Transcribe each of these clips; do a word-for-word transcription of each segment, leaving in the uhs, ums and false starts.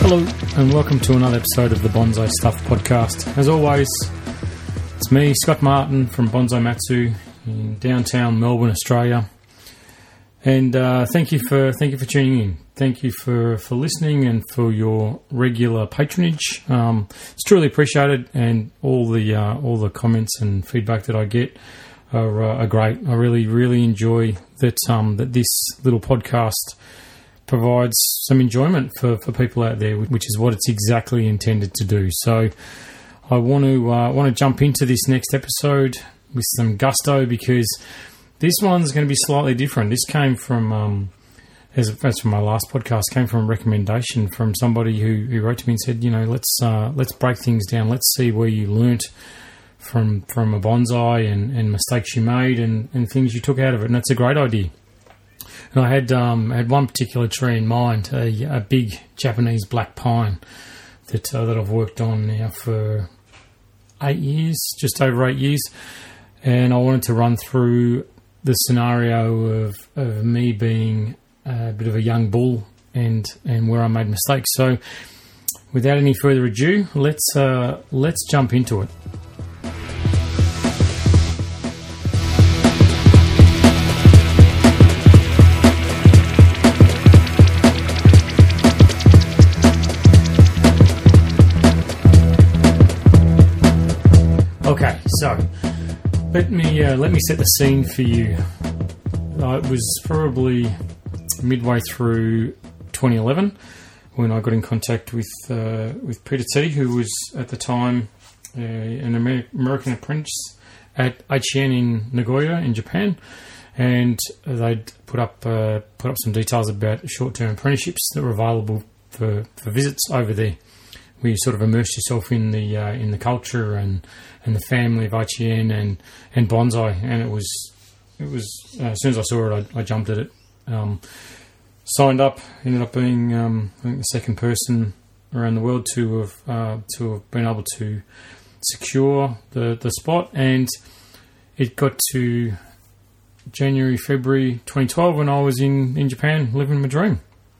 Hello and welcome to another episode of the Bonsai Stuff podcast. As always, it's me, Scott Martin from Bonsai Matsu in downtown Melbourne, Australia. And uh, thank you for thank you for tuning in. Thank you for, for listening and for your regular patronage. Um, it's truly appreciated, and all the uh, all the comments and feedback that I get are, uh, are great. I really really enjoy that um, that this little podcast provides some enjoyment for, for people out there, which is what it's exactly intended to do. So I want to uh, want to jump into this next episode with some gusto, because this one's going to be slightly different. This came from, um, as, as from my last podcast, came from a recommendation from somebody who, who wrote to me and said, you know, let's uh, let's break things down. Let's see where you learnt from from a bonsai and, and mistakes you made and, and things you took out of it. And that's a great idea. And I had um, had one particular tree in mind, a, a big Japanese black pine that uh, that I've worked on now for eight years, just over eight years. And I wanted to run through the scenario of, of me being a bit of a young bull and, and where I made mistakes. So without any further ado, let's uh, let's jump into it. Okay, so let me uh, let me set the scene for you. Uh, it was probably midway through twenty eleven when I got in contact with uh, with Peter T, who was at the time uh, an Amer- American apprentice at H N in Nagoya in Japan, and they'd put up uh, put up some details about short-term apprenticeships that were available for, for visits over there, where you sort of immerse yourself in the uh, in the culture and, and the family of H N and, and bonsai. And it was it was uh, as soon as I saw it, I, I jumped at it. Um, signed up, ended up being um, I think the second person around the world to have uh, to have been able to secure the, the spot. And it got to January, February twenty twelve when I was in, in Japan living my dream.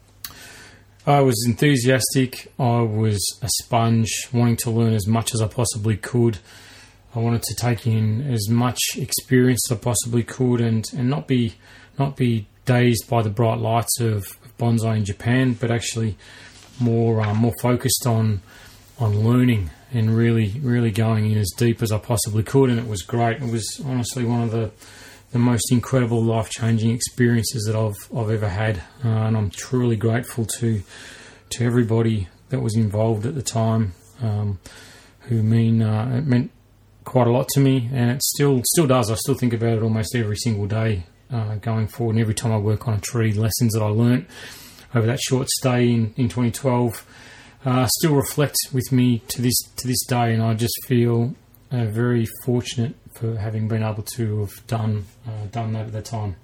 I was enthusiastic. I was a sponge, wanting to learn as much as I possibly could. I wanted to take in as much experience as I possibly could, and, and not be not be dazed by the bright lights of, of bonsai in Japan, but actually more um, more focused on on learning and really really going in as deep as I possibly could. And it was great. It was honestly one of the the most incredible life-changing experiences that I've I've ever had, uh, and I'm truly grateful to to everybody that was involved at the time, um, who mean uh, it meant quite a lot to me, and it still still does. I still think about it almost every single day uh, going forward, and every time I work on a tree, lessons that I learnt over that short stay in, in twenty twelve uh, still reflect with me to this to this day, and I just feel uh, very fortunate for having been able to have done uh, done that at the time.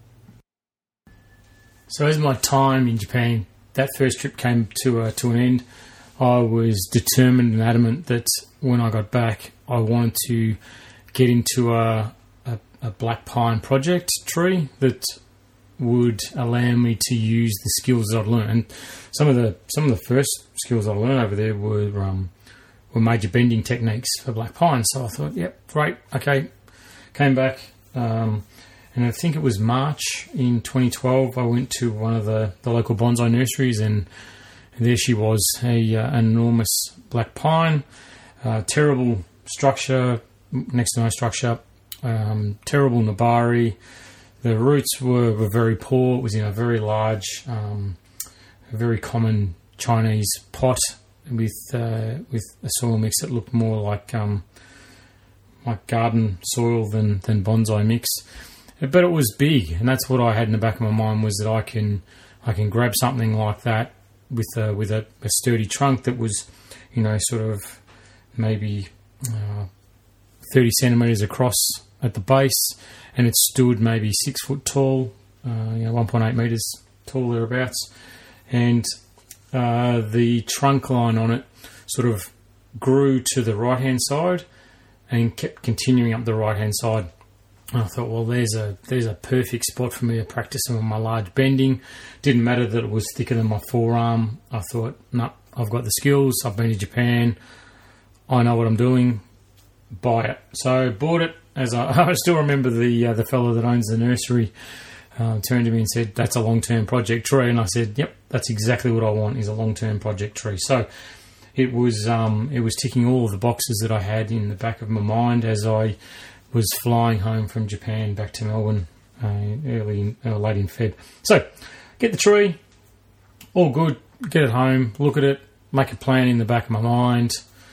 So as my time in Japan, that first trip came to uh, to an end, I was determined and adamant that when I got back, I wanted to get into a, a, a black pine project tree that would allow me to use the skills that I'd learned. And some of the some of the first skills I learned over there were um, were major bending techniques for black pine. So I thought, yep, great, okay. Came back, um, and I think it was March in twenty twelve, I went to one of the, the local bonsai nurseries, and there she was, a uh, an enormous black pine, uh, terrible structure, next to no structure, um, terrible nabari. The roots were, were very poor. It was in a very large, um, a very common Chinese pot with uh, with a soil mix that looked more like um, like garden soil than, than bonsai mix. But it was big, and that's what I had in the back of my mind, was that I can I can grab something like that with a, with a, a sturdy trunk that was, you know, sort of maybe uh, thirty centimetres across at the base, and it stood maybe six foot tall, uh, you know, one point eight metres tall thereabouts, and uh, the trunk line on it sort of grew to the right hand side and kept continuing up the right hand side. And I thought, well, there's a there's a perfect spot for me to practice some of my large bending. Didn't matter that it was thicker than my forearm. I thought, no, I've got the skills, I've been to Japan, I know what I'm doing, buy it. So bought it. As I, I still remember the uh, the fellow that owns the nursery uh, turned to me and said, "That's a long-term project tree," and I said, "Yep, that's exactly what I want, is a long-term project tree." So it was um, it was ticking all of the boxes that I had in the back of my mind as I was flying home from Japan back to Melbourne uh, early in, uh, late in Feb. So get the tree, all good. Get it home, look at it, make a plan in the back of my mind,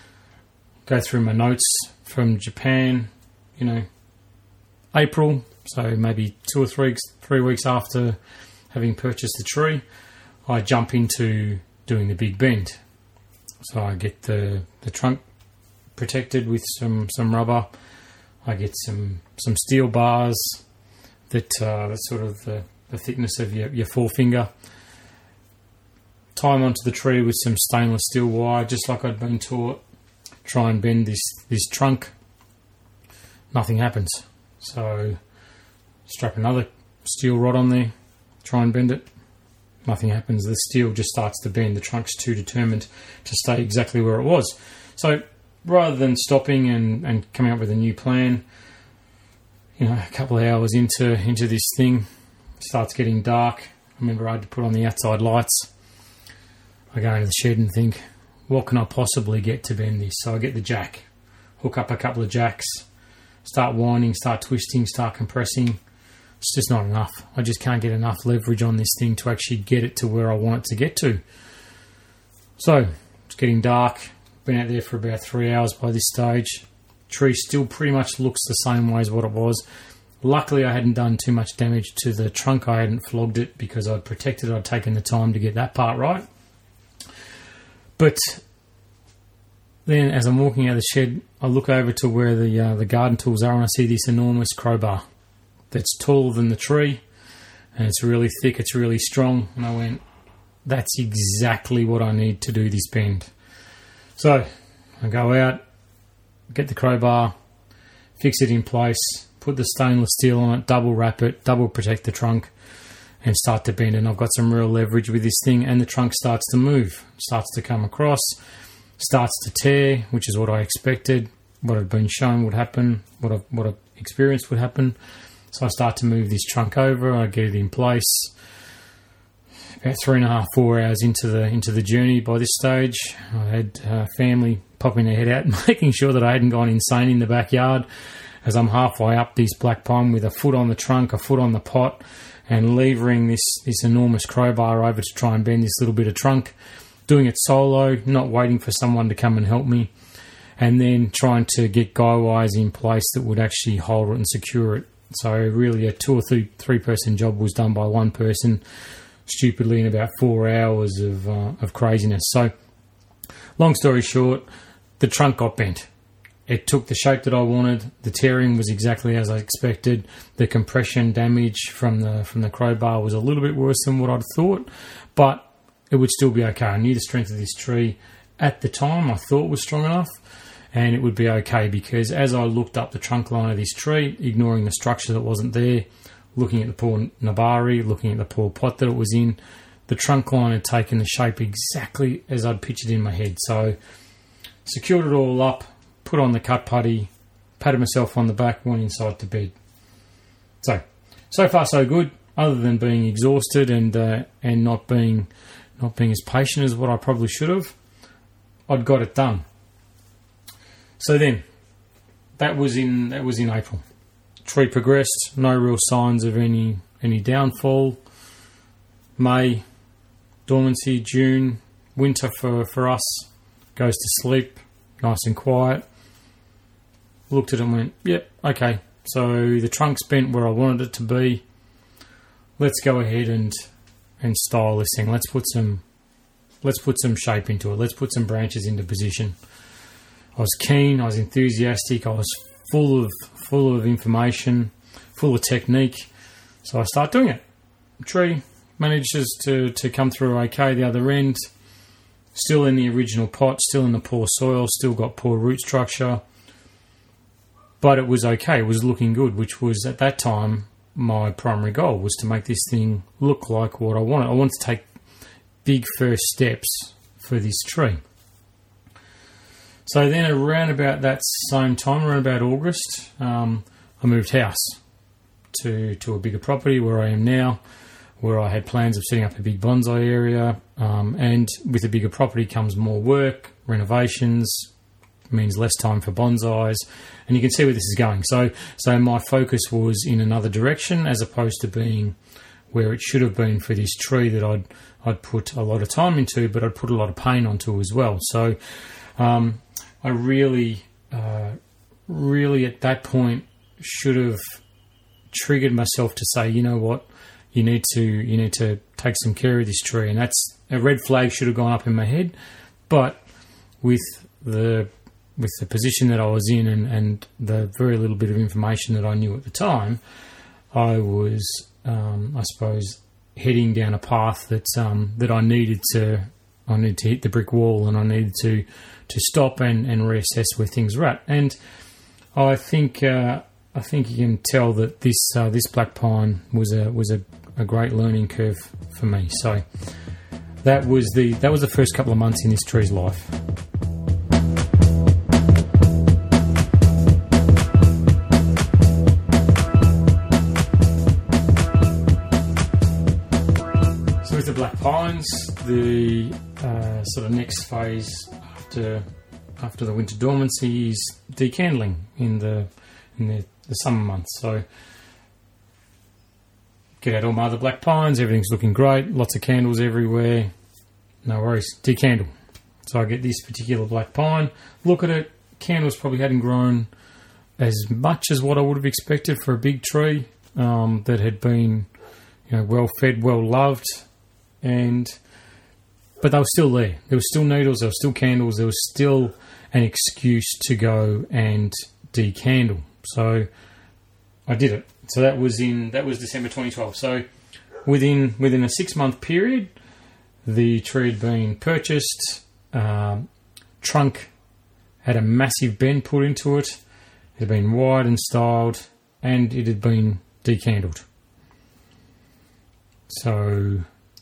go through my notes from Japan. You know, April, so maybe two or three weeks, three weeks after having purchased the tree, I jump into doing the big bend. So I get the, the trunk protected with some, some rubber. I get some some steel bars that uh, that's sort of the, the thickness of your, your forefinger. Tie them onto the tree with some stainless steel wire, just like I'd been taught. Try and bend this, this trunk. Nothing happens. So strap another steel rod on there, try and bend it. Nothing happens. The steel just starts to bend. The trunk's too determined to stay exactly where it was. So rather than stopping and, and coming up with a new plan, you know, a couple of hours into into this thing, it starts getting dark. I remember I had to put on the outside lights. I go into the shed and think, what can I possibly get to bend this? So I get the jack, hook up a couple of jacks, start winding, start twisting, start compressing. It's just not enough. I just can't get enough leverage on this thing to actually get it to where I want it to get to. So it's getting dark. Been out there for about three hours by this stage. Tree still pretty much looks the same way as what it was. Luckily, I hadn't done too much damage to the trunk. I hadn't flogged it because I'd protected it. I'd taken the time to get that part right. But then as I'm walking out of the shed, I look over to where the uh, the garden tools are and I see this enormous crowbar that's taller than the tree and it's really thick, it's really strong. And I went, that's exactly what I need to do this bend. So I go out, get the crowbar, fix it in place, put the stainless steel on it, double wrap it, double protect the trunk, and start to bend. And I've got some real leverage with this thing, and the trunk starts to move, starts to come across, starts to tear, which is what I expected, what I'd been shown would happen, what I've, what I've experienced would happen. So I start to move this trunk over, I get it in place. About three and a half, four hours into the into the journey by this stage, I had uh, family popping their head out and making sure that I hadn't gone insane in the backyard as I'm halfway up this black pine with a foot on the trunk, a foot on the pot, and levering this, this enormous crowbar over to try and bend this little bit of trunk, doing it solo, not waiting for someone to come and help me, and then trying to get guy wires in place that would actually hold it and secure it. So really a two or three, three person job was done by one person, stupidly in about four hours of, uh, of craziness. So long story short, the trunk got bent. It took the shape that I wanted. The tearing was exactly as I expected. The compression damage from the from the crowbar was a little bit worse than what I'd thought, but it would still be okay. I knew the strength of this tree at the time I thought was strong enough, and it would be okay because as I looked up the trunk line of this tree, ignoring the structure that wasn't there, looking at the poor Nabari, looking at the poor pot that it was in, the trunk line had taken the shape exactly as I'd pictured in my head. So secured it all up, put on the cut putty, patted myself on the back, went inside to bed. So, so far so good, other than being exhausted and uh, and not being not being as patient as what I probably should have. I'd got it done. So then, that was in that was in April. Tree progressed, no real signs of any any downfall. May, dormancy, June, winter for, for us, goes to sleep, nice and quiet. Looked at it and went, yep, okay. So the trunk's bent where I wanted it to be. Let's go ahead and and style this thing. Let's put some let's put some shape into it. Let's put some branches into position. I was keen, I was enthusiastic, I was full of full of information, full of technique. So I start doing it. The tree manages to, to come through okay the other end. Still in the original pot, still in the poor soil, still got poor root structure. But it was okay, it was looking good, which was at that time my primary goal, was to make this thing look like what I wanted. I wanted to take big first steps for this tree. So then around about that same time, around about August, um, I moved house to, to a bigger property where I am now, where I had plans of setting up a big bonsai area. Um, and with a bigger property comes more work, renovations, means less time for bonsais. And you can see where this is going. So, so my focus was in another direction as opposed to being where it should have been for this tree that I'd, I'd put a lot of time into, but I'd put a lot of pain onto as well. So, um, I really, uh, really at that point should have triggered myself to say, you know what, you need to, you need to take some care of this tree, and that's a red flag should have gone up in my head. But with the with the position that I was in and, and the very little bit of information that I knew at the time, I was, um, I suppose, heading down a path that um, that I needed to. I needed to hit the brick wall, and I needed to to stop and, and reassess where things were at. And I think uh, I think you can tell that this uh, this black pine was a was a, a great learning curve for me. So that was the that was the first couple of months in this tree's life. So with the black pines, the uh, sort of next phase after after the winter dormancy is decandling in the in the, the summer months. So get out all my other black pines, everything's looking great, lots of candles everywhere, no worries, decandle. So I get this particular black pine, look at it, candles probably hadn't grown as much as what I would have expected for a big tree um, that had been, you know, well fed, well loved, and but they were still there. There were still needles, there were still candles, there was still an excuse to go and decandle. So I did it. So that was in that was December twenty twelve. So within within a six month period, the tree had been purchased. Um, trunk had a massive bend put into it. It had been wired and styled, and it had been decandled. So,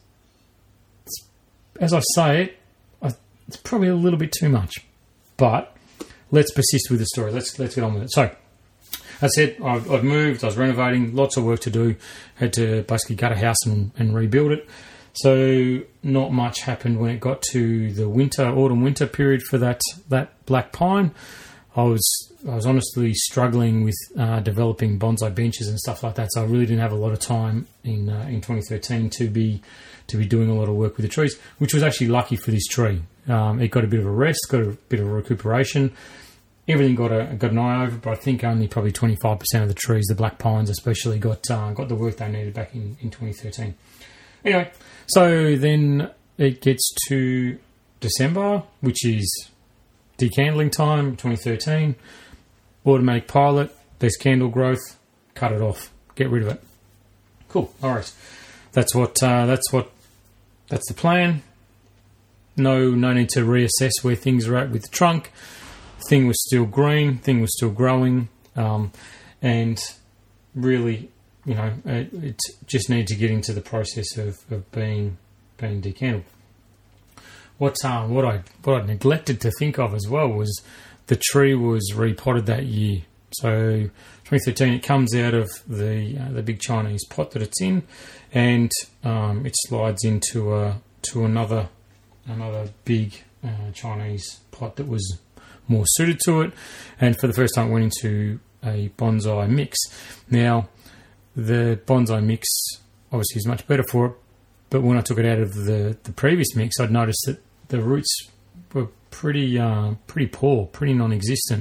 as I say it, I, it's probably a little bit too much, but let's persist with the story. Let's let's get on with it. So, as I said, I've, I've moved. I was renovating. Lots of work to do. Had to basically gut a house and, and rebuild it. So, not much happened when it got to the winter, autumn, winter period for that that black pine. I was I was honestly struggling with uh, developing bonsai benches and stuff like that. So I really didn't have a lot of time in uh, in twenty thirteen to be to be doing a lot of work with the trees, which was actually lucky for this tree. Um, it got a bit of a rest, got a bit of a recuperation. Everything got a got an eye over, but I think only probably twenty-five percent of the trees, the black pines especially, got uh, got the work they needed back in, in twenty thirteen. Anyway, so then it gets to December, which is decandling time, twenty thirteen. Automatic pilot, there's candle growth, cut it off, get rid of it. Cool, all right. That's what. Uh, that's what. That's the plan. No, no need to reassess where things are at with the trunk. Thing was still green. Thing was still growing, um, and really, you know, it, it just needed to get into the process of, of being being decandled. What uh, what I what I neglected to think of as well was the tree was repotted that year. So twenty thirteen, it comes out of the uh, the big Chinese pot that it's in, and um, it slides into a to another another big uh, Chinese pot that was more suited to it. And for the first time, it went into a bonsai mix. Now, the bonsai mix obviously is much better for it, but when I took it out of the, the previous mix, I'd noticed that the roots were pretty uh, pretty poor, pretty non-existent.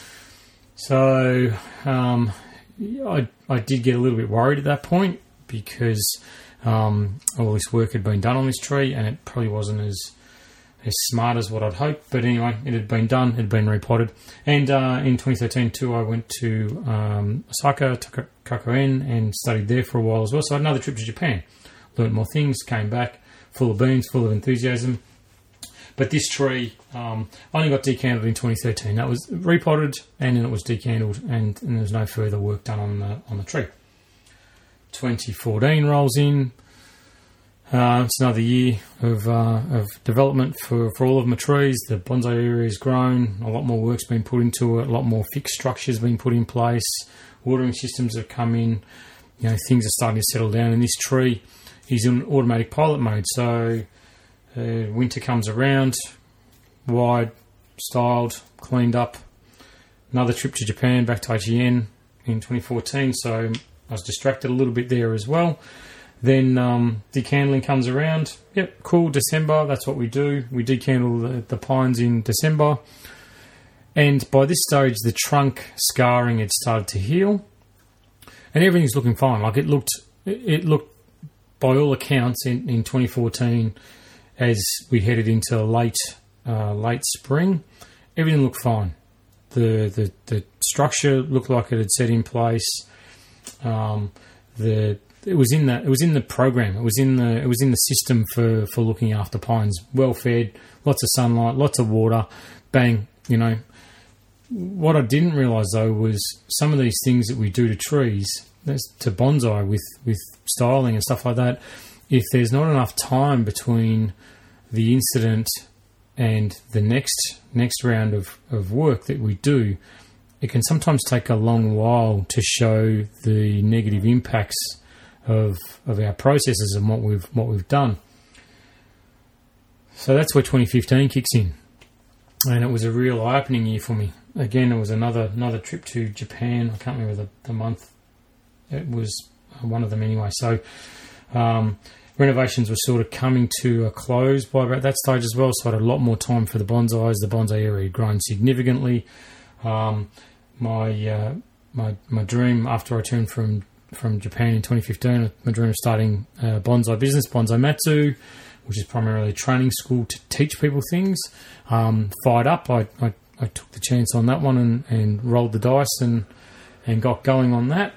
So um, I I did get a little bit worried at that point because um, all this work had been done on this tree, and it probably wasn't as as smart as what I'd hoped. But anyway, it had been done, it had been repotted. And uh, in twenty thirteen too, I went to um, Osaka, to Kakuen, and studied there for a while as well. So I had another trip to Japan, learned more things, came back full of beans, full of enthusiasm. But this tree um, only got decandled in twenty thirteen. That was repotted, and then it was decandled, and, and there was no further work done on the on the tree. twenty fourteen rolls in. Uh, it's another year of uh, of development for, for all of my trees. The bonsai area has grown. A lot more work's been put into it. A lot more fixed structures been put in place. Watering systems have come in. You know, things are starting to settle down. And this tree is in automatic pilot mode. So uh, winter comes around, wide, styled, cleaned up. Another trip to Japan, back to I G N in twenty fourteen. So I was distracted a little bit there as well. Then um, decandling comes around. Yep, cool, December, that's what we do. We decandle the, the pines in December. And by this stage, the trunk scarring had started to heal. And everything's looking fine. Like it looked, it looked by all accounts in, in twenty fourteen, as we headed into late uh, late spring, everything looked fine. The, the, the structure looked like it had set in place. Um, the It was in the it was in the program. It was in the it was in the system for, for looking after pines. Well fed, lots of sunlight, lots of water. Bang, you know. What I didn't realise though was some of these things that we do to trees, to bonsai with, with styling and stuff like that. If there's not enough time between the incident and the next next round of, of work that we do, it can sometimes take a long while to show the negative impacts of of our processes and what we've what we've done. So that's where twenty fifteen kicks in, and it was a real eye-opening year for me. Again, it was another another trip to Japan. I can't remember the, the month. It was one of them anyway. So um, renovations were sort of coming to a close by about that stage as well. So I had a lot more time for the bonsais. The bonsai area had grown significantly. Um, my uh, my my dream after I returned from from Japan in twenty fifteen, my dream of starting a bonsai business, Bonsai Matsu, which is primarily a training school to teach people things. Um, fired up, I, I, I took the chance on that one and, and rolled the dice and and got going on that.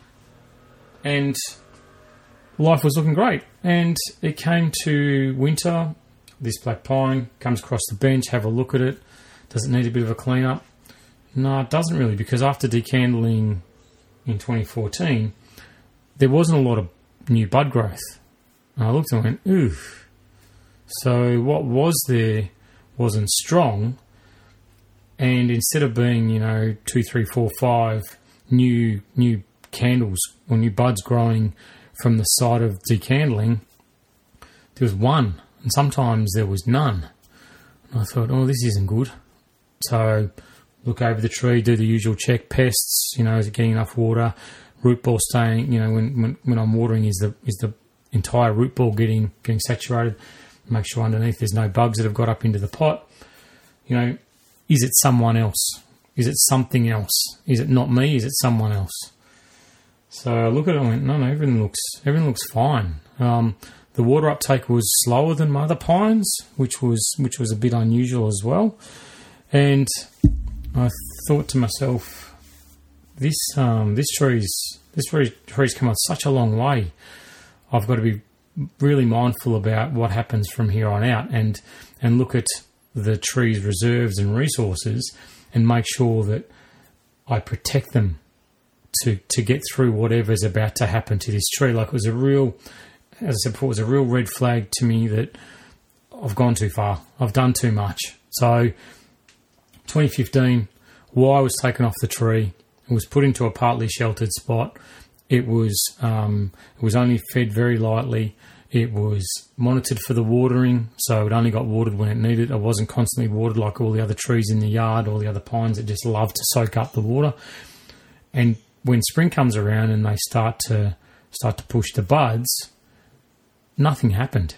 And life was looking great. And it came to winter. This black pine comes across the bench, have a look at it. Does it need a bit of a clean up? No, it doesn't really, because after decandling in twenty fourteen, there wasn't a lot of new bud growth. And I looked and went, ooh. So what was there wasn't strong. And instead of being, you know, two, three, four, five new new candles or new buds growing from the side of decandling, there was one. And sometimes there was none. And I thought, oh, this isn't good. So look over the tree, do the usual check, pests, you know, is it getting enough water? Root ball staying, you know, when, when, when I'm watering, is the is the entire root ball getting getting saturated? Make sure underneath there's no bugs that have got up into the pot. You know, is it someone else? Is it something else? Is it not me? Is it someone else? So I look at it and went, no, no, everything looks everything looks fine. Um, the water uptake was slower than my other pines, which was which was a bit unusual as well. And I thought to myself, this um, this tree's this tree, tree's come on such a long way. I've got to be really mindful about what happens from here on out, and and look at the tree's reserves and resources, and make sure that I protect them to to get through whatever's about to happen to this tree. Like, it was a real, as I said before, it was a real red flag to me that I've gone too far. I've done too much. So twenty fifteen, wire was taken off the tree. It was put into a partly sheltered spot. It was um, it was only fed very lightly. It was monitored for the watering, so it only got watered when it needed. It wasn't constantly watered like all the other trees in the yard, all the other pines that just love to soak up the water. And when spring comes around and they start to start to push the buds, nothing happened.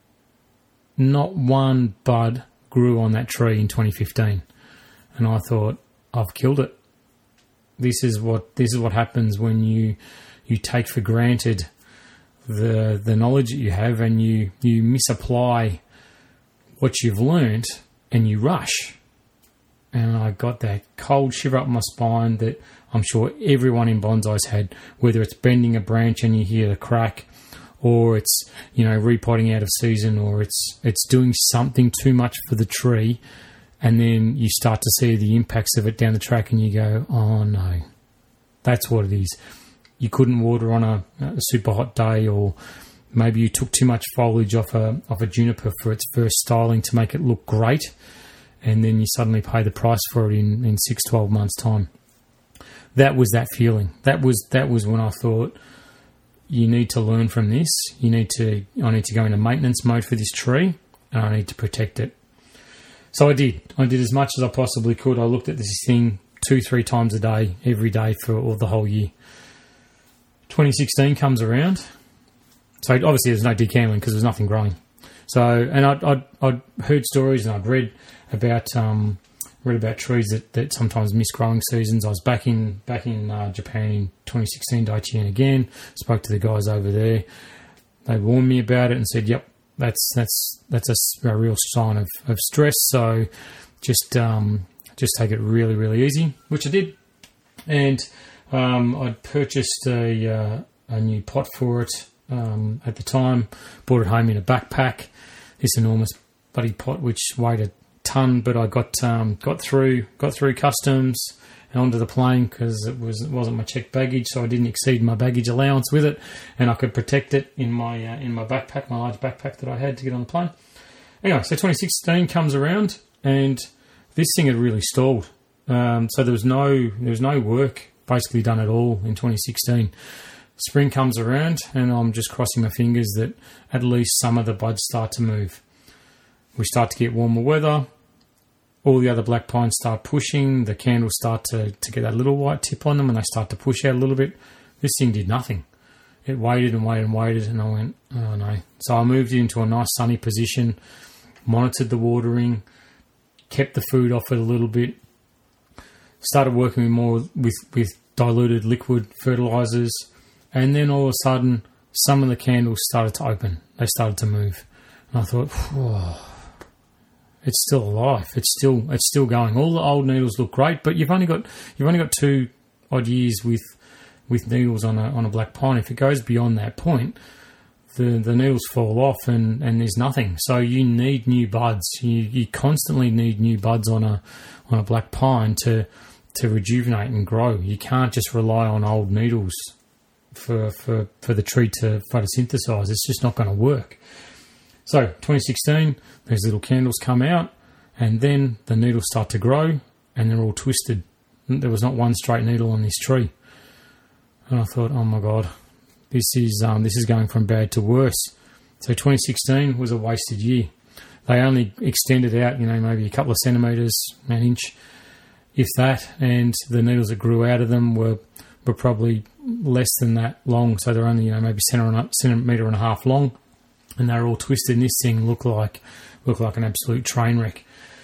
Not one bud grew on that tree in twenty fifteen. And I thought, I've killed it. This is what this is what happens when you you take for granted the the knowledge that you have, and you, you misapply what you've learnt, and you rush. And I got that cold shiver up my spine that I'm sure everyone in bonsai's had, whether it's bending a branch and you hear the crack, or it's, you know, repotting out of season, or it's it's doing something too much for the tree. And then you start to see the impacts of it down the track and you go, oh no, that's what it is. You couldn't water on a, a super hot day, or maybe you took too much foliage off a off a juniper for its first styling to make it look great, and then you suddenly pay the price for it in, in six, twelve months' time. That was that feeling. That was that was when I thought, you need to learn from this. You need to. I need to go into maintenance mode for this tree, and I need to protect it. So I did. I did as much as I possibly could. I looked at this thing two, three times a day, every day for all the whole year. twenty sixteen comes around. So obviously there's no decambling because there's nothing growing. So, and I'd, I'd, I'd heard stories and I'd read about um, read about trees that, that sometimes miss growing seasons. I was back in back in uh, Japan in twenty sixteen, Daiichi again. Spoke to the guys over there. They warned me about it and said, "Yep, that's that's that's a, a real sign of, of stress. So just um, just take it really really easy," which I did. And um, I'd purchased a uh, a new pot for it. Um, at the time, brought it home in a backpack. This enormous bloody pot, which weighed a ton, but I got um, got through got through customs and onto the plane because it was it wasn't my checked baggage, so I didn't exceed my baggage allowance with it, and I could protect it in my uh, in my backpack, my large backpack that I had to get on the plane. Anyway, so twenty sixteen comes around, and this thing had really stalled. Um, so there was no there was no work basically done at all in twenty sixteen. Spring comes around and I'm just crossing my fingers that at least some of the buds start to move. We start to get warmer weather. All the other black pines start pushing. The candles start to, to get that little white tip on them and they start to push out a little bit. This thing did nothing. It waited and waited and waited and I went, oh no. So I moved it into a nice sunny position, monitored the watering, kept the food off it a little bit, started working more with, with diluted liquid fertilizers. And then all of a sudden, some of the candles started to open. They started to move. And I thought, whoa, it's still alive. It's still it's still going. All the old needles look great, but you've only got you've only got two odd years with with needles on a on a black pine. If it goes beyond that point, the, the needles fall off and, and there's nothing. So you need new buds. You you constantly need new buds on a on a black pine to to rejuvenate and grow. You can't just rely on old needles for for, for the tree to photosynthesize. It's just not going to work. So twenty sixteen, these little candles come out and then the needles start to grow and they're all twisted. There was not one straight needle on this tree. And I thought, oh my God, this is um, this is going from bad to worse. So twenty sixteen was a wasted year. They only extended out, you know, maybe a couple of centimetres, an inch, if that, and the needles that grew out of them were were probably less than that long, so they're only, you know, maybe centimetre and a half long, and they're all twisted, and this thing looked like looked like an absolute train wreck.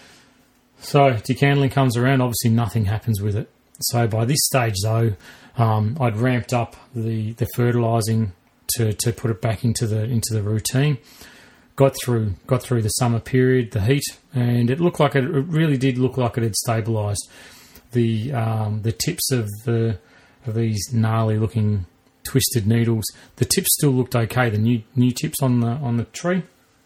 So decandling comes around, obviously nothing happens with it. So by this stage, though, um, I'd ramped up the, the fertilising to, to put it back into the into the routine. Got through got through the summer period, the heat, and it looked like it, it really did look like it had stabilised. The um, the tips of the of these gnarly looking twisted needles, the tips still looked okay, the new new tips on the on the tree.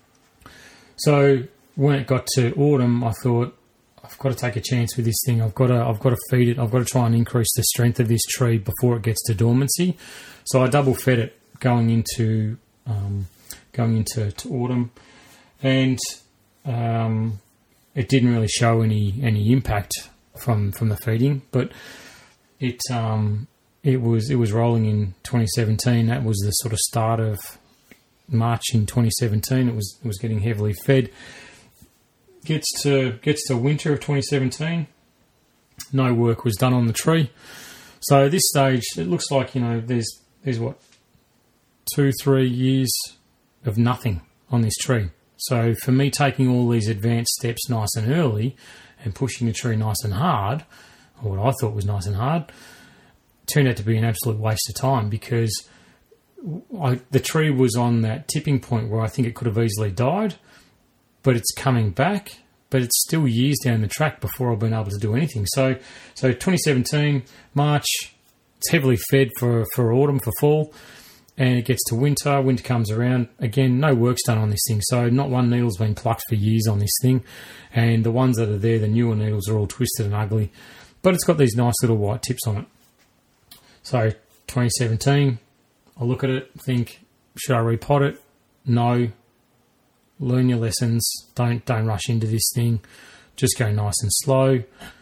So when it got to autumn, I thought, I've got to take a chance with this thing. I've got to I've got to feed it. I've got to try and increase the strength of this tree before it gets to dormancy. So I double fed it going into um, going into to autumn, and um, it didn't really show any any impact from from the feeding, but it um, it was it was rolling in twenty seventeen. That was the sort of start of March in twenty seventeen. It was it was getting heavily fed. Gets to gets to winter of twenty seventeen. No work was done on the tree. So at this stage, it looks like, you know, there's there's what two three years of nothing on this tree. So for me, taking all these advanced steps nice and early and pushing the tree nice and hard, or what I thought was nice and hard, turned out to be an absolute waste of time, because I, the tree was on that tipping point where I think it could have easily died, but it's coming back, but it's still years down the track before I've been able to do anything. So so twenty seventeen, March, it's heavily fed for, for autumn, for fall, and it gets to winter. Winter comes around. Again, no work's done on this thing, so not one needle's been plucked for years on this thing, and the ones that are there, the newer needles, are all twisted and ugly, but it's got these nice little white tips on it. So twenty seventeen, I look at it, think, should I repot it? No. Learn your lessons. Don't don't rush into this thing. Just go nice and slow.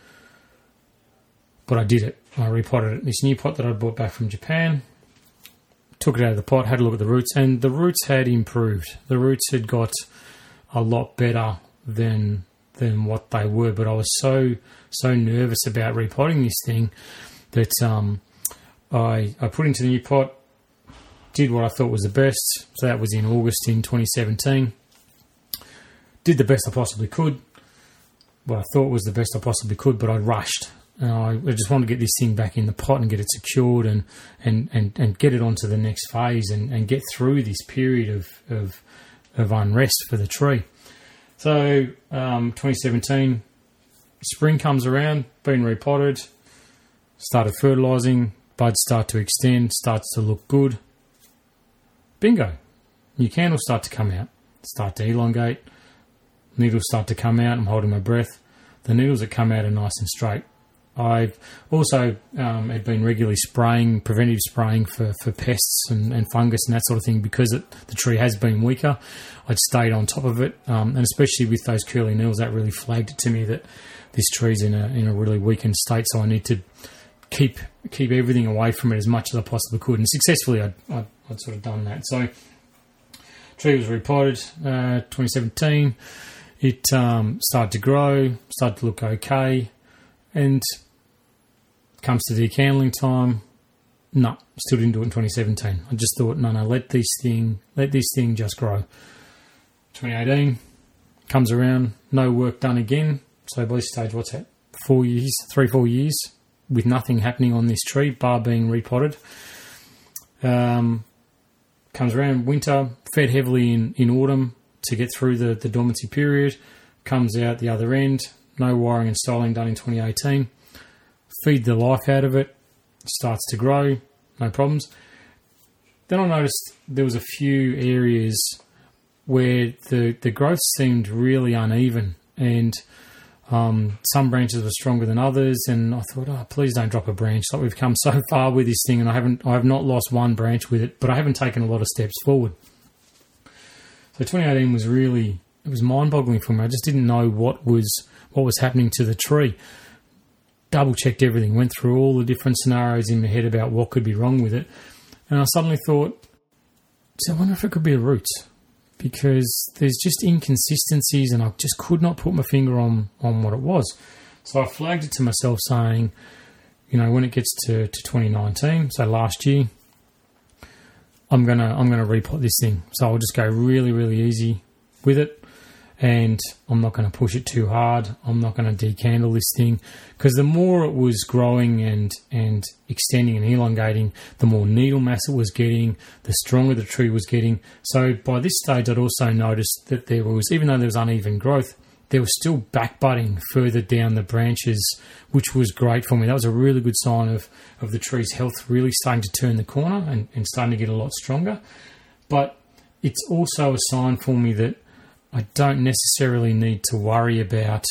But I did it. I repotted it. This new pot that I bought back from Japan. Took it out of the pot, had a look at the roots, and the roots had improved. The roots had got a lot better than than what they were. But I was so so nervous about repotting this thing that um, I I put into the new pot, did what I thought was the best. So that was in August in twenty seventeen. Did the best I possibly could. What I thought was the best I possibly could, but I rushed. And I, I just wanted to get this thing back in the pot and get it secured and and, and, and get it onto the next phase and, and get through this period of, of of unrest for the tree. So um, twenty seventeen, spring comes around, been repotted, started fertilising, buds start to extend, starts to look good. Bingo. New candles start to come out, start to elongate. Needles start to come out. I'm holding my breath. The needles that come out are nice and straight. I've also um, had been regularly spraying, preventive spraying for, for pests and, and fungus and that sort of thing because it, the tree has been weaker. I'd stayed on top of it, um, and especially with those curly needles, that really flagged it to me that this tree's in a in a really weakened state. So I need to keep keep everything away from it as much as I possibly could. And successfully, I'd, I'd, I'd sort of done that. So tree was repotted, uh, twenty seventeen. It um, started to grow, started to look okay, and comes to decandling time. No, still didn't do it in twenty seventeen. I just thought, no, no, let this thing, let this thing just grow. twenty eighteen comes around, no work done again. So by this stage, what's that? Four years, three, four years with nothing happening on this tree, bar being repotted. Um, comes around, winter, fed heavily in, in autumn to get through the, the dormancy period, comes out the other end, no wiring and styling done in twenty eighteen. Feed the life out of it, starts to grow, no problems. Then I noticed there was a few areas where the, the growth seemed really uneven, and um, some branches were stronger than others, and I thought, oh, please don't drop a branch. Like, we've come so far with this thing, and I haven't, I have not lost one branch with it, but I haven't taken a lot of steps forward. So twenty eighteen was really, it was mind-boggling for me. I just didn't know what was what was happening to the tree. Double-checked everything, went through all the different scenarios in my head about what could be wrong with it. And I suddenly thought, so I wonder if it could be the roots, because there's just inconsistencies and I just could not put my finger on, on what it was. So I flagged it to myself saying, you know, when it gets to, to twenty nineteen, so last year, I'm gonna I'm gonna repot this thing. So I'll just go really, really easy with it, and I'm not going to push it too hard. I'm not going to decandle this thing, because the more it was growing and and extending and elongating, the more needle mass it was getting, the stronger the tree was getting. So by this stage, I'd also noticed that there was, even though there was uneven growth, there was still back budding further down the branches, which was great for me. That was a really good sign of, of the tree's health really starting to turn the corner and, and starting to get a lot stronger. But it's also a sign for me that I don't necessarily need to worry about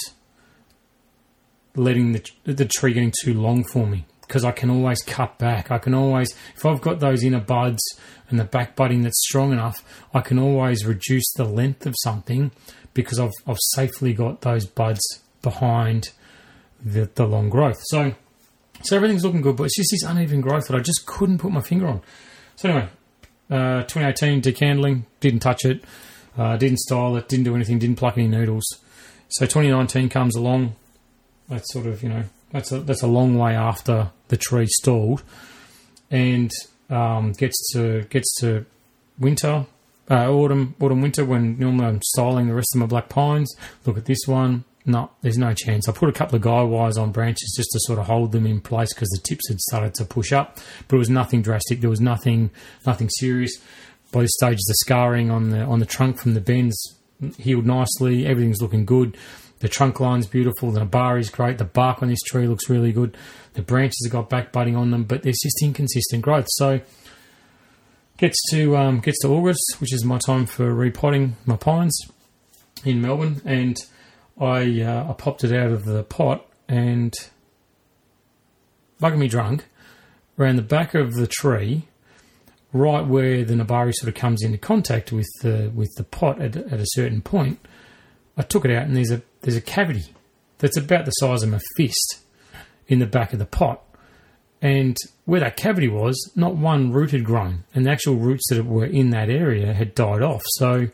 letting the, the tree getting too long for me, because I can always cut back. I can always, if I've got those inner buds and the back budding that's strong enough, I can always reduce the length of something, because I've I've safely got those buds behind the, the long growth. So so everything's looking good, but it's just this uneven growth that I just couldn't put my finger on. So anyway, uh, twenty eighteen, decandling, didn't touch it, uh, didn't style it, didn't do anything, didn't pluck any needles. So twenty nineteen comes along. That's sort of, you know, that's a, that's a long way after the tree stalled, and um, gets to gets to winter. Uh, autumn, autumn, winter, when normally I'm styling the rest of my black pines. Look at this one. No, there's no chance. I put a couple of guy wires on branches just to sort of hold them in place, because the tips had started to push up, but it was nothing drastic. There was nothing, nothing serious. By this stage, the scarring on the on the trunk from the bends healed nicely. Everything's looking good. The trunk line's beautiful. The nabari is great. The bark on this tree looks really good. The branches have got back budding on them, but there's just inconsistent growth. So Gets to um, gets to August, which is my time for repotting my pines in Melbourne, and I uh, I popped it out of the pot, and bugging me drunk, around the back of the tree right where the Nabari sort of comes into contact with the with the pot at, at a certain point, I took it out and there's a there's a cavity that's about the size of my fist in the back of the pot. And where that cavity was, not one root had grown, and the actual roots that were in that area had died off. So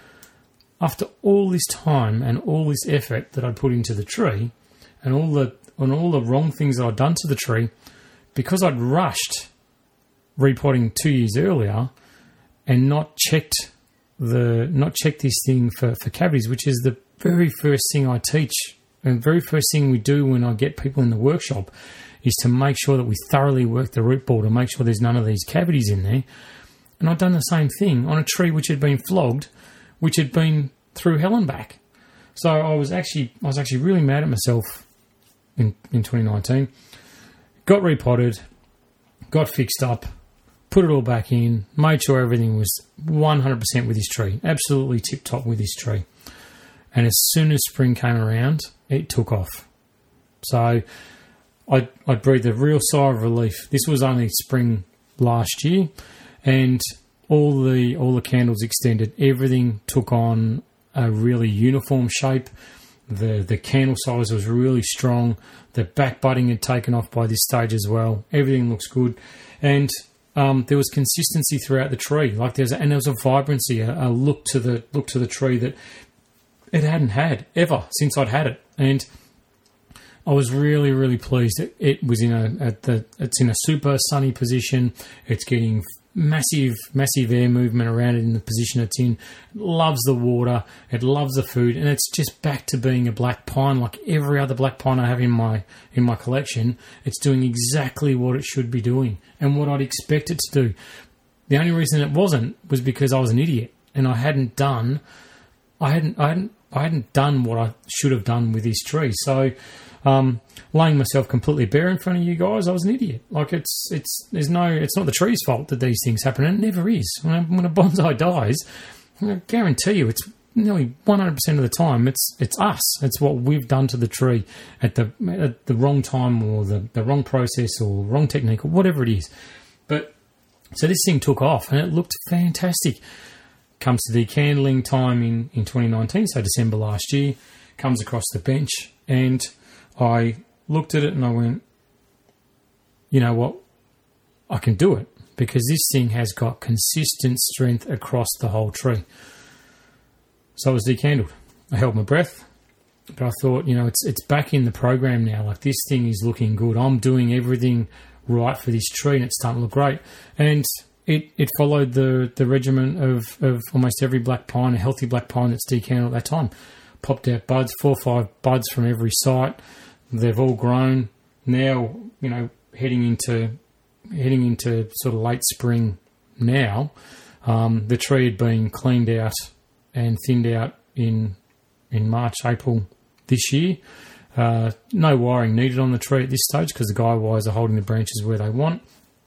after all this time and all this effort that I put into the tree, and all the and all the wrong things that I'd done to the tree, because I'd rushed repotting two years earlier and not checked the not checked this thing for, for cavities, which is the very first thing I teach and very first thing we do when I get people in the workshop, is to make sure that we thoroughly work the root ball to make sure there's none of these cavities in there. And I'd done the same thing on a tree which had been flogged, which had been through hell and back. So I was actually I was actually really mad at myself in, in twenty nineteen. Got repotted, got fixed up, put it all back in, made sure everything was one hundred percent with this tree, absolutely tip-top with this tree. And as soon as spring came around, it took off. So I I breathed a real sigh of relief. This was only spring last year, and all the all the candles extended. Everything took on a really uniform shape. The the candle size was really strong. The back budding had taken off by this stage as well. Everything looks good, and um, there was consistency throughout the tree. Like there's a, and there was a vibrancy, a, a look to the look to the tree that it hadn't had ever since I'd had it, and I was really, really pleased. It, it was in a at the it's in a super sunny position. It's getting massive, massive air movement around it in the position it's in. It loves the water. It loves the food, and it's just back to being a black pine like every other black pine I have in my in my collection. It's doing exactly what it should be doing and what I'd expect it to do. The only reason it wasn't was because I was an idiot and I hadn't done, I hadn't, I hadn't, I hadn't done what I should have done with this tree. So. Um, laying myself completely bare in front of you guys, I was an idiot. Like it's, it's, there's no, it's not the tree's fault that these things happen, and it never is. When a, when a bonsai dies, I guarantee you, it's nearly one hundred percent of the time, it's, it's us. It's what we've done to the tree at the, at the wrong time, or the, the wrong process, or wrong technique, or whatever it is. But so this thing took off, and it looked fantastic. Comes to decandling time in, in twenty nineteen, so December last year, comes across the bench, and I looked at it and I went, you know what, I can do it, because this thing has got consistent strength across the whole tree. So it was decandled. I held my breath, but I thought, you know, it's it's back in the program now. Like, this thing is looking good. I'm doing everything right for this tree, and it's starting to look great. And it, it followed the, the regimen of, of almost every black pine, a healthy black pine that's decandled at that time. Popped out buds, four or five buds from every site. They've all grown. Now, you know, heading into heading into sort of late spring now, um, the tree had been cleaned out and thinned out in in March, April this year. Uh, no wiring needed on the tree at this stage because the guy wires are holding the branches where they want.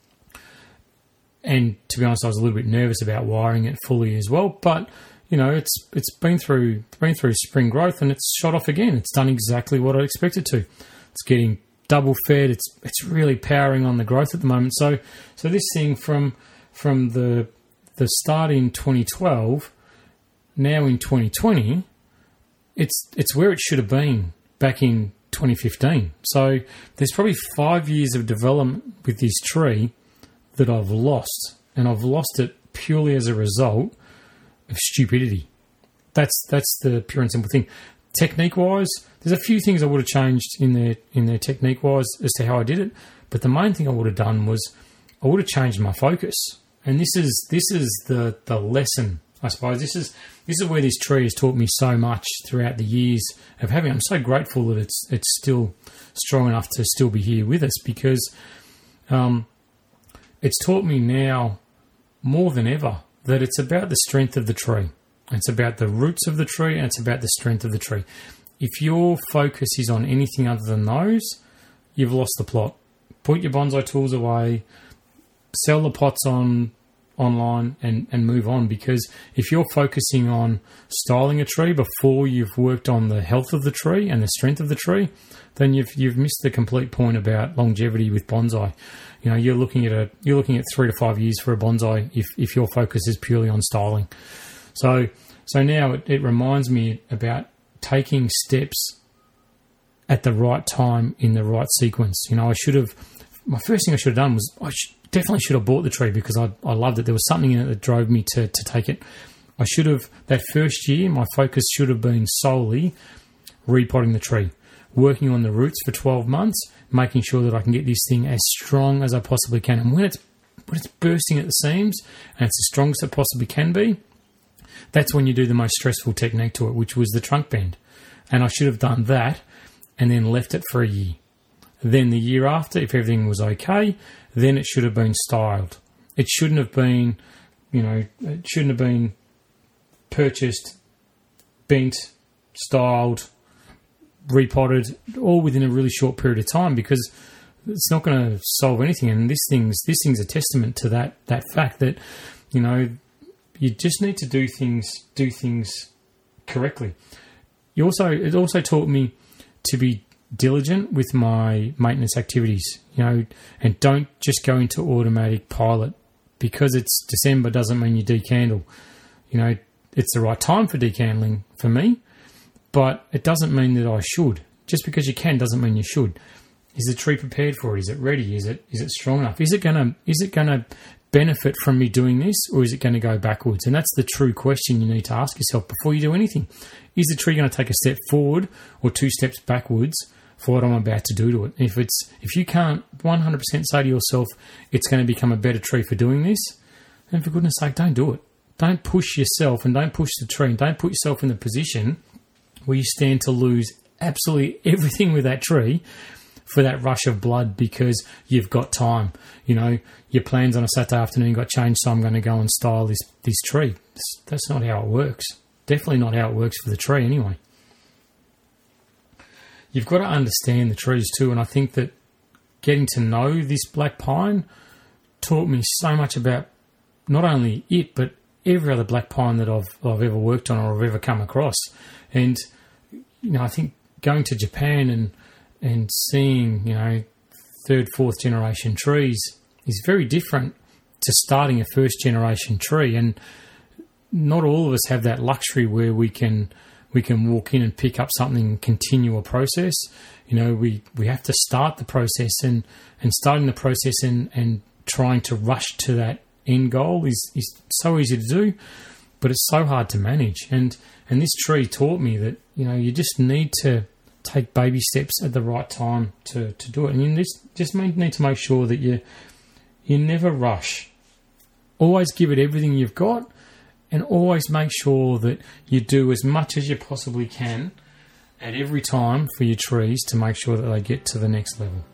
And to be honest, I was a little bit nervous about wiring it fully as well, but you know, it's it's been through been through spring growth, and it's shot off again. It's done exactly what I expected to. It's getting double fed. It's it's really powering on the growth at the moment. So so this thing from from the the start in twenty twelve, now in twenty twenty, it's it's where it should have been back in twenty fifteen. So there's probably five years of development with this tree that I've lost, and I've lost it purely as a result of stupidity. That's that's the pure and simple thing. Technique wise, there's a few things I would have changed in their in their technique wise as to how I did it, but the main thing I would have done was I would have changed my focus. And this is this is the the lesson, I suppose. This is this is where this tree has taught me so much throughout the years of having. I'm so grateful that it's it's still strong enough to still be here with us, because um, it's taught me now more than ever that it's about the strength of the tree. It's about the roots of the tree, and it's about the strength of the tree. If your focus is on anything other than those, you've lost the plot. Put your bonsai tools away, sell the pots on online and, and move on, because if you're focusing on styling a tree before you've worked on the health of the tree and the strength of the tree, then you've you've missed the complete point about longevity with bonsai. You know, you're looking at a you're looking at three to five years for a bonsai if, if your focus is purely on styling. So so now it, it reminds me about taking steps at the right time in the right sequence. You know, I should have my first thing I should have done was I should, definitely should have bought the tree because I I loved it. There was something in it that drove me to to take it. I should have that first year. My focus should have been solely repotting the tree, working on the roots for twelve months, making sure that I can get this thing as strong as I possibly can. And when it's when it's bursting at the seams and it's as strong as it possibly can be, that's when you do the most stressful technique to it, which was the trunk bend. And I should have done that and then left it for a year. Then the year after, if everything was okay, then it should have been styled. It shouldn't have been, you know, it shouldn't have been purchased, bent, styled, repotted, all within a really short period of time, because it's not going to solve anything. And this thing's this thing's a testament to that that fact that, you know, you just need to do things do things correctly. You also it also taught me to be diligent with my maintenance activities, you know, and don't just go into automatic pilot. Because it's December doesn't mean you decandle. You know, it's the right time for decandling for me, but it doesn't mean that I should. Just because you can doesn't mean you should. Is the tree prepared for it? Is it ready? Is it is it strong enough? Is it gonna is it gonna benefit from me doing this, or is it going to go backwards? And that's the true question you need to ask yourself before you do anything. Is the tree going to take a step forward or two steps backwards for what I'm about to do to it? If it's if you can't one hundred percent say to yourself it's going to become a better tree for doing this, then for goodness sake, don't do it. Don't push yourself and don't push the tree and don't put yourself in the position where you stand to lose absolutely everything with that tree for that rush of blood because you've got time. You know, your plans on a Saturday afternoon got changed, so I'm going to go and style this, this tree. That's not how it works. Definitely not how it works for the tree anyway. You've got to understand the trees too, and I think that getting to know this black pine taught me so much about not only it, but every other black pine that I've I've ever worked on or I've ever come across. And, you know, I think going to Japan and and seeing, you know, third, fourth generation trees is very different to starting a first generation tree. And not all of us have that luxury where we can we can walk in and pick up something and continue a process. You know, we, we have to start the process, and, and starting the process and, and trying to rush to that end goal is, is so easy to do, but it's so hard to manage. And and this tree taught me that, you know, you just need to take baby steps at the right time to, to do it. And you just, just need to make sure that you you never rush. Always give it everything you've got, and always make sure that you do as much as you possibly can at every time for your trees to make sure that they get to the next level.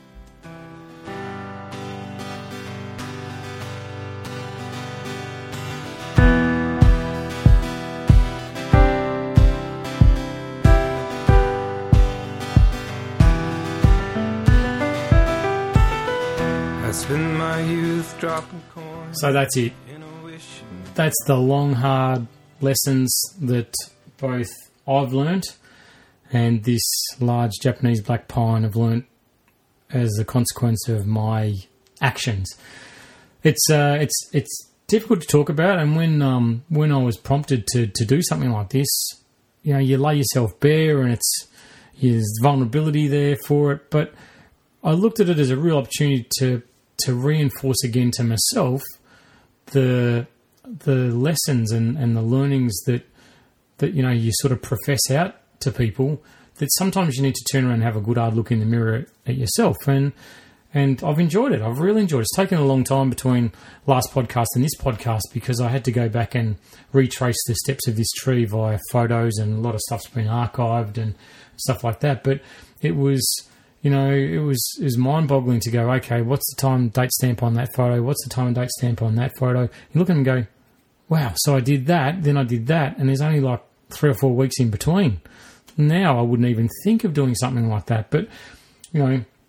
So that's it. That's the long, hard lessons that both I've learnt and this large Japanese black pine have learnt as a consequence of my actions. It's uh, it's it's difficult to talk about, and when um, when I was prompted to, to do something like this, you know, you lay yourself bare, and it's there's vulnerability there for it. But I looked at it as a real opportunity to to reinforce again to myself the the lessons and, and the learnings that that you know you sort of profess out to people, that sometimes you need to turn around and have a good hard look in the mirror at yourself. And and I've enjoyed it. I've really enjoyed it. It's taken a long time between last podcast and this podcast because I had to go back and retrace the steps of this tree via photos, and a lot of stuff's been archived and stuff like that. But it was, you know, it was it was mind-boggling to go, okay, what's the time date stamp on that photo? What's the time and date stamp on that photo? You look at them and go, wow, so I did that, then I did that, and there's only like three or four weeks in between. Now I wouldn't even think of doing something like that. But, you know,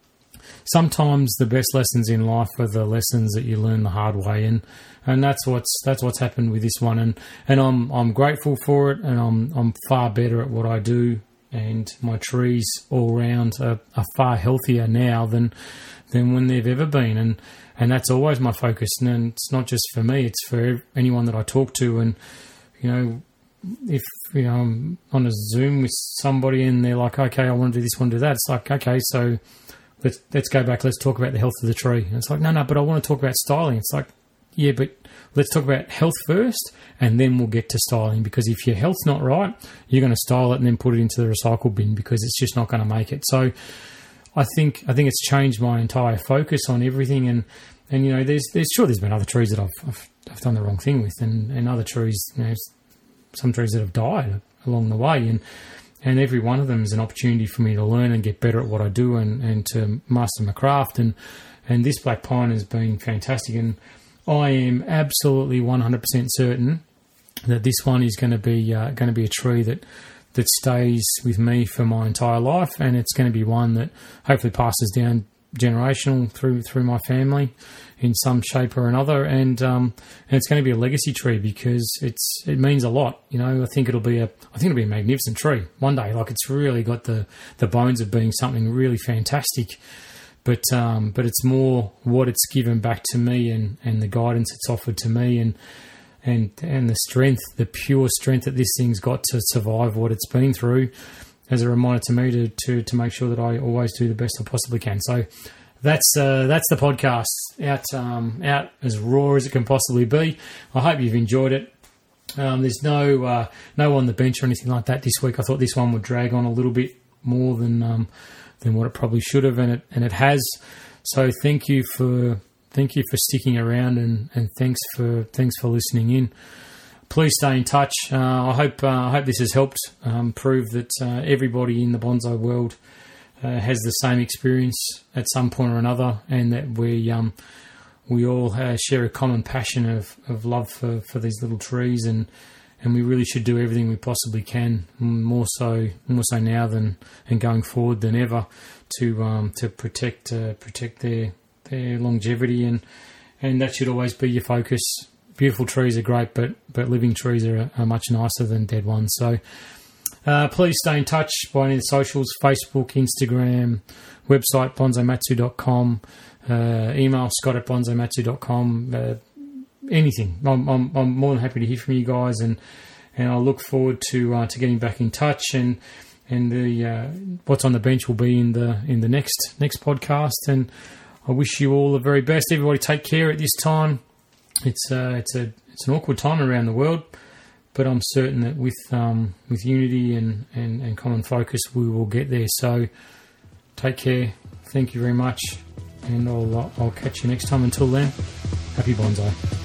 sometimes the best lessons in life are the lessons that you learn the hard way, and and that's what's that's what's happened with this one, and and I'm I'm grateful for it, and I'm I'm far better at what I do, and my trees all round are, are far healthier now than than when they've ever been, and and that's always my focus, and it's not just for me, it's for anyone that I talk to, and you know, if you know I'm on a Zoom with somebody and they're like, okay, I want to do this, want to do that, it's like, okay, so let's let's go back, let's talk about the health of the tree. And it's like, no, no, but I want to talk about styling. It's like, yeah, but let's talk about health first, and then we'll get to styling, because if your health's not right, you're going to style it and then put it into the recycle bin, because it's just not going to make it. So I think I think it's changed my entire focus on everything, and, and you know, there's there's sure there's been other trees that I've I've, I've done the wrong thing with, and, and other trees, you know, some trees that have died along the way, and and every one of them is an opportunity for me to learn and get better at what I do, and, and to master my craft, and and this black pine has been fantastic, and I am absolutely one hundred percent certain that this one is going to be uh, going to be a tree that that stays with me for my entire life, and it's going to be one that hopefully passes down generational through through my family in some shape or another, and um, and it's going to be a legacy tree, because it's it means a lot. You know, I think it'll be a I think it'll be a magnificent tree one day. Like, it's really got the the bones of being something really fantastic. But um, but it's more what it's given back to me, and, and the guidance it's offered to me, and and and the strength, the pure strength that this thing's got to survive what it's been through, as a reminder to me to to, to make sure that I always do the best I possibly can. So that's uh, that's the podcast out um, out as raw as it can possibly be. I hope you've enjoyed it. Um, there's no uh, no on the bench or anything like that this week. I thought this one would drag on a little bit more than um, than what it probably should have, and it and it has. So thank you for thank you for sticking around, and, and thanks for thanks for listening in. Please stay in touch. Uh, I hope uh, I hope this has helped um, prove that uh, everybody in the bonsai world uh, has the same experience at some point or another, and that we um, we all uh, share a common passion of, of love for, for these little trees, and and we really should do everything we possibly can, more so more so now than and going forward than ever, to um, to protect uh, protect their their longevity, and and that should always be your focus. Beautiful trees are great, but but living trees are, are much nicer than dead ones. So uh, please stay in touch by any of the socials: Facebook, Instagram, website bonsai matsu dot com, uh, email scott at bonsai matsu dot com. Uh, anything. I'm, I'm I'm more than happy to hear from you guys, and and I look forward to uh, to getting back in touch, and and the uh, what's on the bench will be in the in the next next podcast. And I wish you all the very best. Everybody, take care at this time. It's uh, it's a it's an awkward time around the world, but I'm certain that with um, with unity and, and, and common focus, we will get there. So take care. Thank you very much, and I'll I'll catch you next time. Until then, happy bonsai.